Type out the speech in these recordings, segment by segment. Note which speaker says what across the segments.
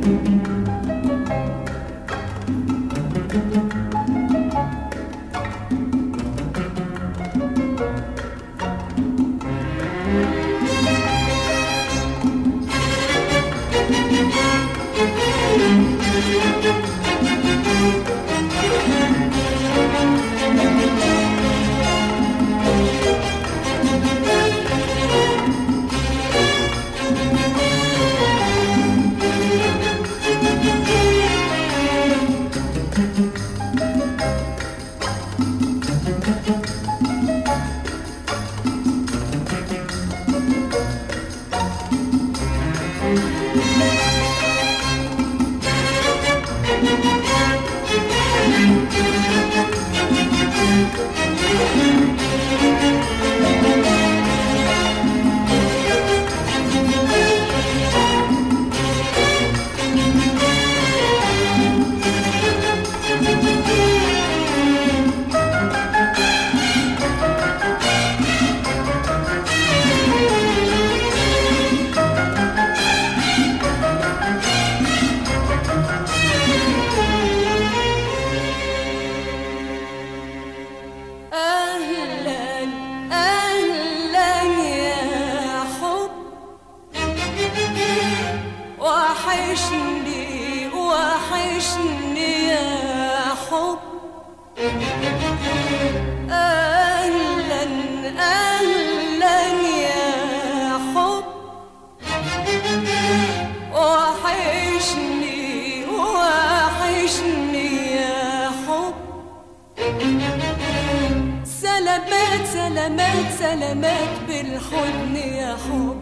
Speaker 1: سلامات بالحضن يا حب.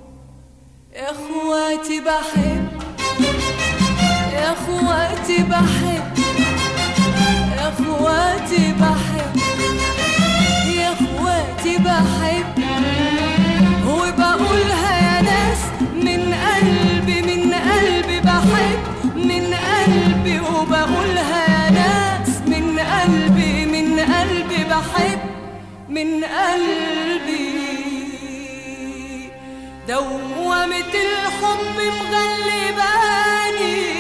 Speaker 1: يا اخواتي بحب، يا اخواتي بحب، يا اخواتي بحب، يا اخواتي بحب، وبقولها يا ناس من قلبي، من قلبي بحب، من قلبي، وبقولها يا ناس من قلبي، من قلبي بحب، من قلبي. دوامة الحب مغلباني،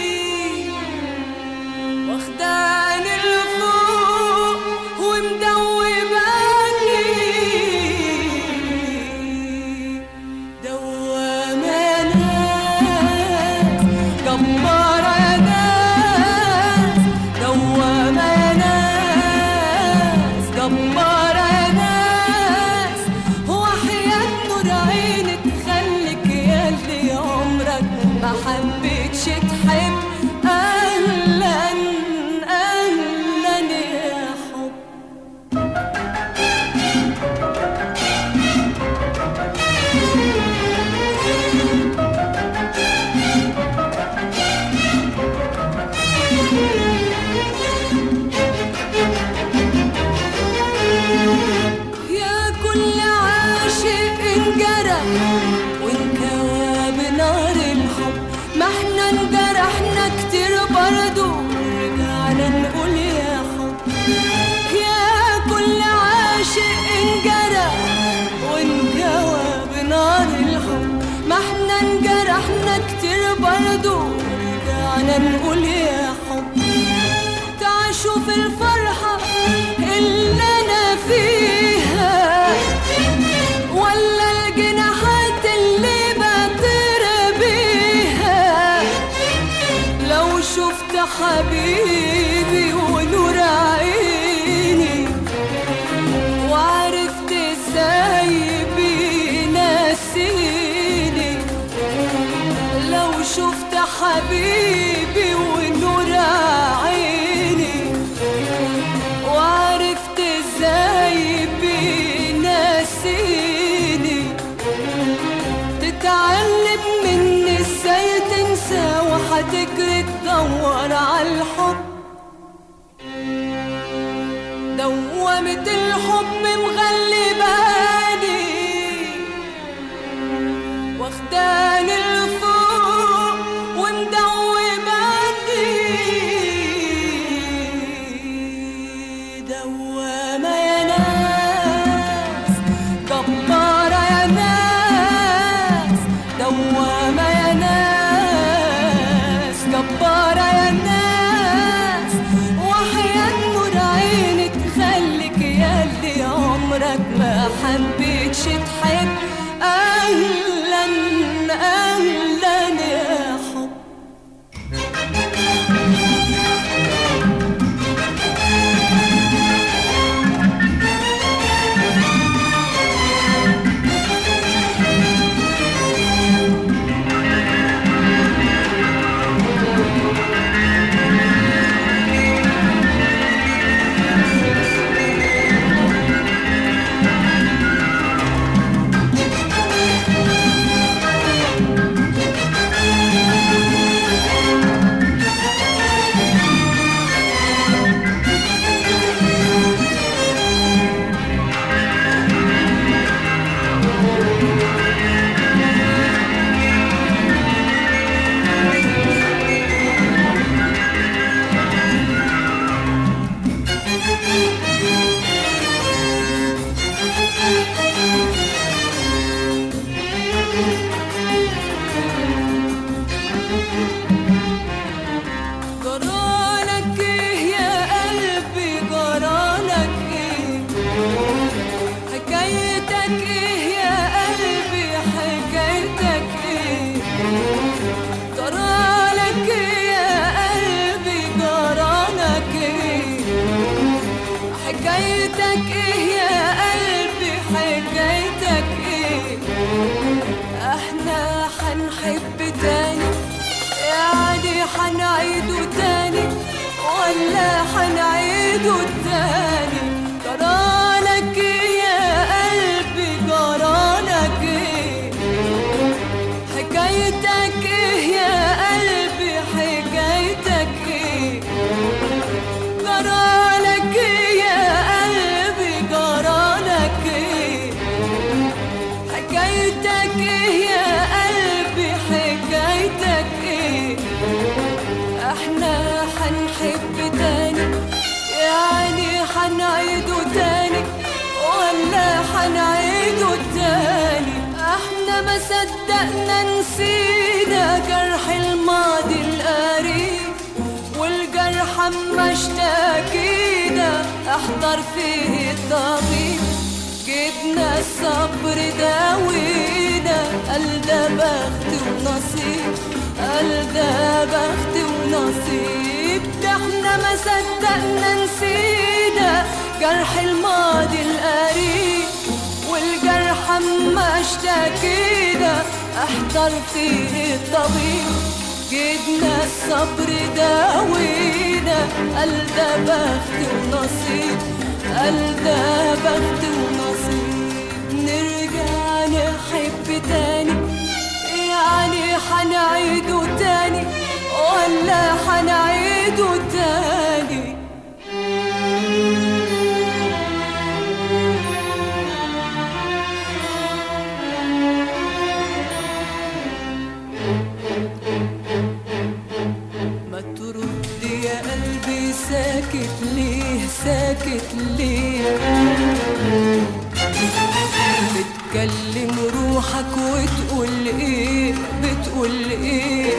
Speaker 1: واخداني لفوق ومدوباني. دوامة يا ناس جبارة، يا ناس دوامة، يا ناس جبارة، يا ناس. وحياة نور عينك خليك ياللي عمرك ما حبيتش تحب. أهلاً أهلاً يا حب. يا كل عاشق انجرح وانكوى بنار الحب، ما احنا انجرحنا كتير برضو ورجعنا نقول يا حب. يا كل عاشق انجرح وانكوى بنار الحب، ما احنا انجرحنا كتير برضو ورجعنا نقول يا حب. تعيشوا في الفرحة اللي انا فيها، ولا الجناحات اللي بطير بيها. لو شفت حبيبي ونور عيني، وعرفت ازاي بينسيني. لو شفت حبيبي ونور عيني، وعرفت ازاي بينسيني. تتعلم مني ازاي تنسى، وحتجري تدور عالحب. دوامة الحب مغلباني، واخداني لفوق ومدوباني. دوامة يا ناس جبارة، يا ناس دوامة، يا ناس حكايتك ايه يا قلبي حكايتك ايه؟ احنا حنحب تاني يعني حنعيده تاني ولا حنعيده تاني؟ جرالك ايه يا قلبي جرالك ايه؟ حكايتك ايه يا قلبي حكايتك ايه؟ جرالك ايه يا قلبي جرالك ايه؟ حكايتك ايه يا قلبي حكايتك ايه؟ احنا حنحب تاني يعني حنعيده تاني ولا حنعيده تاني؟ احنا ما صدقنا نسينا جرح الماضي القريب والجرح اما اشتكينا احضر فيه الطبيب جبنا الصبر داوينا قال ده بخت ونصيب قال ده بخت ونصيب ده احنا ما صدقنا نسينا جرح الماضي القريب والجرح اما اشتكينا احضر فيه الطبيب جبنا الصبر داوينا قال ده بخت ونصيب قال ده بخت ونصيب نرجع نحب تاني يعني حنعيده تاني ولا حنعيده تاني؟ ما ترد يا قلبي ساكت ليه ساكت ليه؟ بتكلم روحك وتقول ايه بتقول ايه؟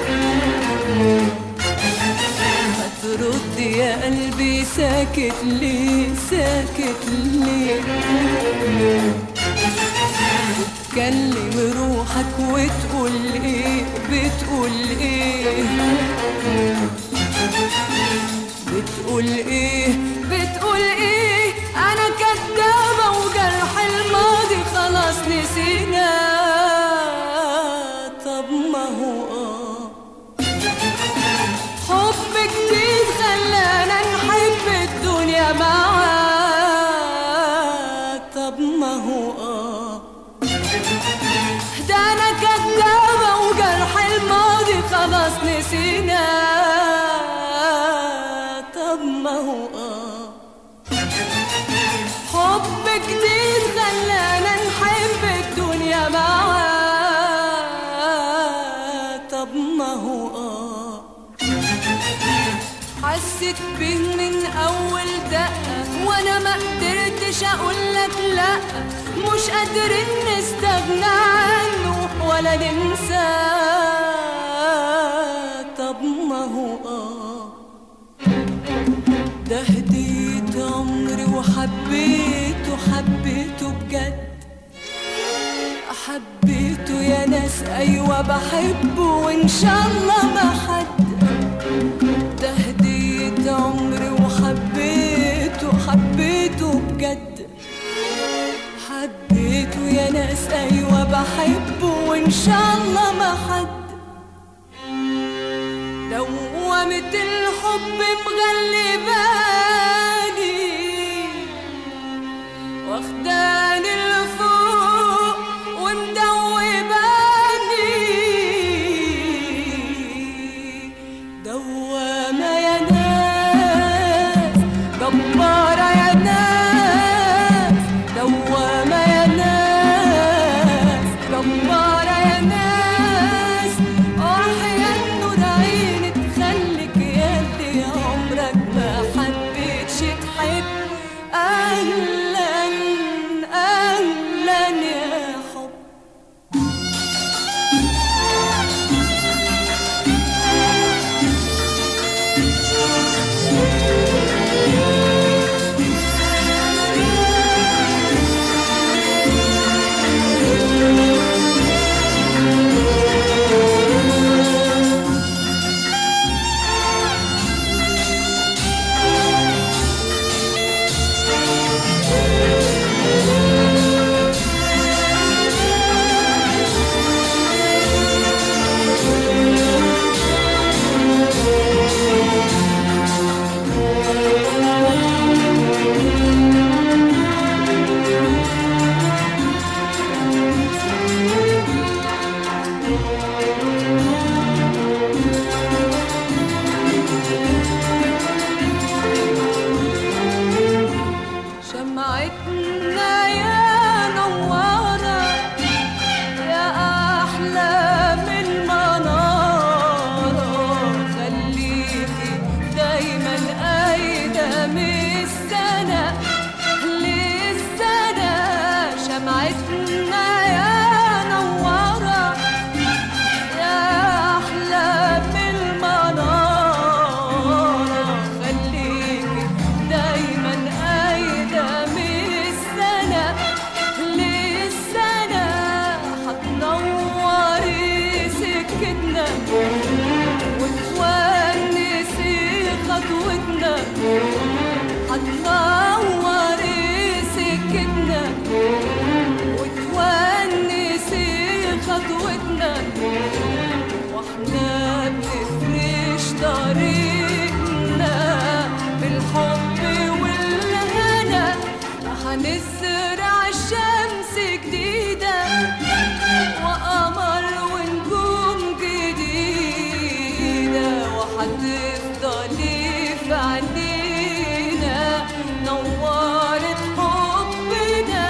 Speaker 1: ما ترد يا قلبي ساكت ليه ساكت ليه؟ بتكلم روحك وتقول ايه بتقول ايه؟ بتقول ايه بتقول ايه؟ انا كدابة وجرح الماضي خلاص نسينا. طب ما هو حب جديد خلانا نحب الدنيا معاه. طب ما هو ده انا كدابة وجرح الماضي خلاص نسينا. طب ما هو حب جديد خلانا نحب الدنيا معاه. طب ما هو حسيت بيه من اول دقة وانا ما قدرتش اقولك لا، مش قادرين نستغنى عنه ولا ننساه. طب ما هو ده هديت عمري وحبيته حبيته بجد، حبيته يا ناس ايوه بحبه وان شاء الله ما حد. ده هديت عمري وحبيته حبيته بجد، حبيته يا ناس ايوه بحبه وان شاء الله ما حد. دوامة الحب مغلباني واخداني لفوق ومدوباني. دوامة يا ناس جبارة يا ناس، دوامة يا ناس جبارة يا ناس. وحياة نور عيني تخليك ياللي عمرك ما حبيتش تحب. أهلا هنزرع الشمس جديدة وقمر ونجوم جديدة، وهتفضلي في عينينا نورت حبنا.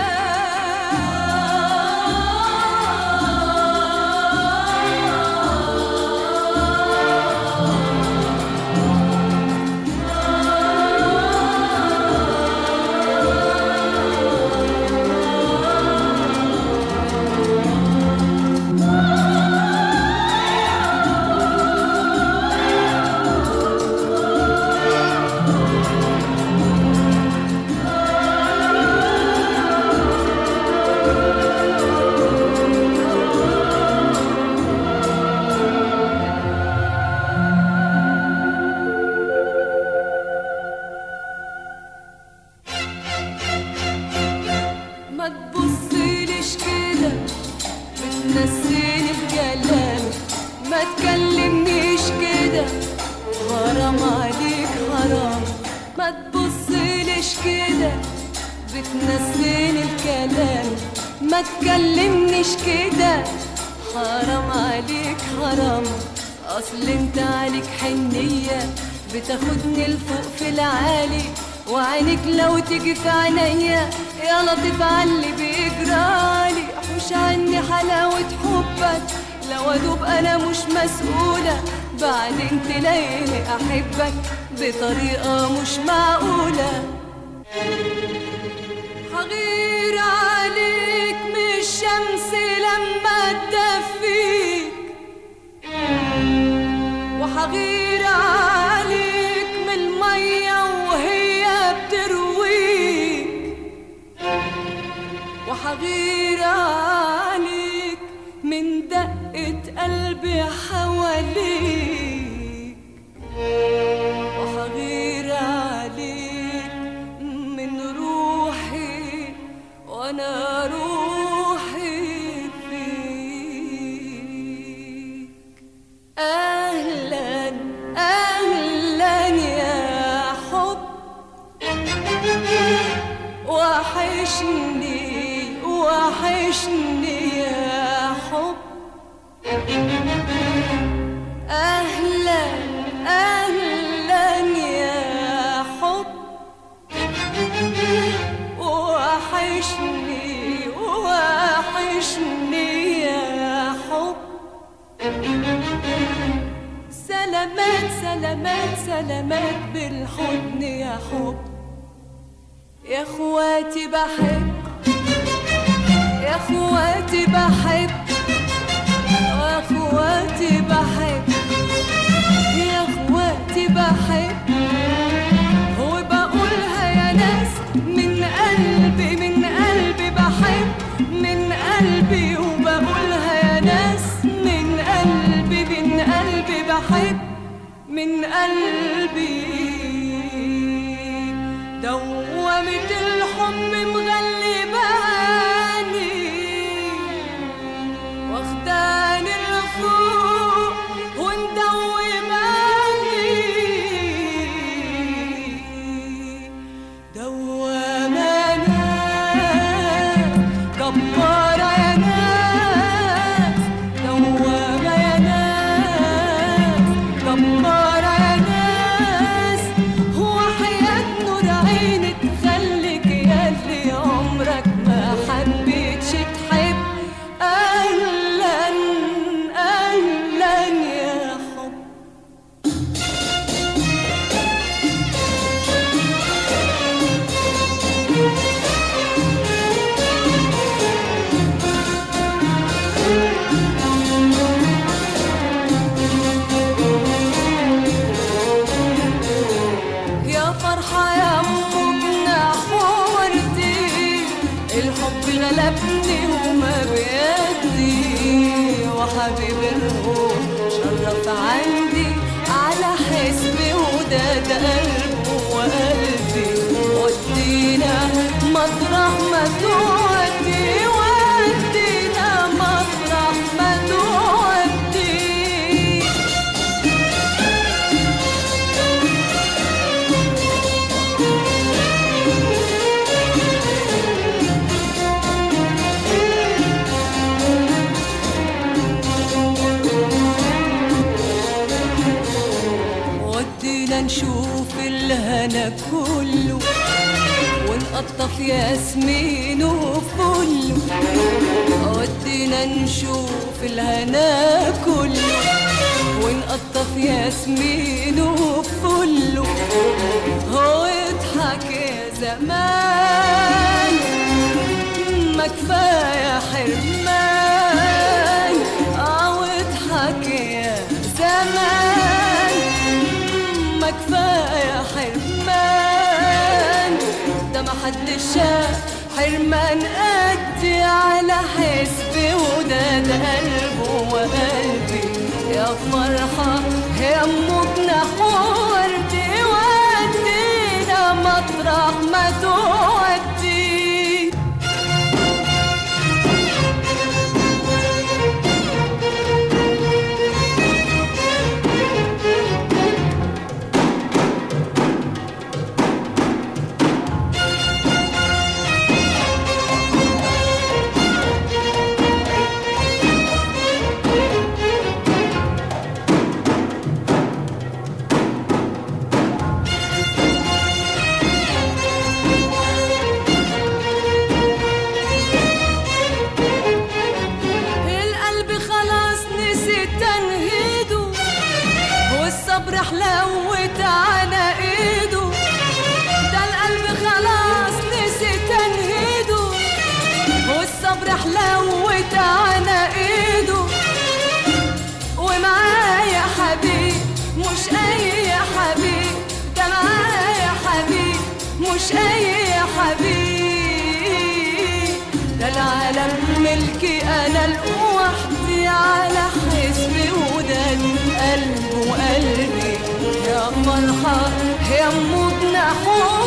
Speaker 1: ما تبصيليش كده بتنسيني الكلام، ما تكلمنيش كده حرام عليك حرام. ما تبصيليش كده بتنسيني الكلام، ما تكلمنيش كده حرام عليك حرام. اصل انت عليك حنية بتاخدني لفوق في العالي، وعينك لو تيجي في عينيا يا لطيف عاللي بيجرالي. حوش عني حلاوة حبك لو ادوب انا مش مسؤولة، بعدين تلاقيني احبك بطريقة مش معقولة. هغير عليك من الشمس لما تدفيك، وهغير عليك من المية وهي بترويك، وهغير عليك من دقة قلبي حواليك، وهغير عليك من روحي وانا روحي فيك. اهلا اهلا يا حب، وحشني وحشني يا حب. اهلا اهلا يا حب، وحشني وحشني يا حب. سلامات سلامات سلامات بالحضن يا حب. يا اخواتي بحب، يا اخواتي بحب، يا اخواتي بحب، يا اخواتي بحب. وبقولها يا ناس من قلبي من قلبي بحب، من قلبي. وبقولها يا ناس من قلبي من قلبي بحب، من قلبي. دوامة الحب مغلباني واخداني لفوق ومدوباني. دوامة ناس جبارة يا ناس، دوامة يا ناس جبارة يا ناس. هو حياة نور عيني تخليك ياللي عمري ودينا نشوف الهنا كله ونقطف ياسمين وفله. ودينا نشوف الهنا كله ونقطف ياسمين وفله. هو اضحك يا زمان ما كفاية حرمان. واضحك يا زمان ما كفاية حرمان. ده ما حدش شاف حرمان قدي على حسبي وداد قلبه وقلبي. يا فرحة يا جناح وردي ودينا مطرح ما تودي. الصبر حلوت على ايده. ده القلب خلاص نسي تنهيده والصبر حلوت على ايده. ومعايا حبيب مش اي حبيب. ده معايا حبيب مش اي حبيب. ده العالم ملكي انا لوحدي على حسبي وداد قلبه وقلبي. يا فرحة يا جناح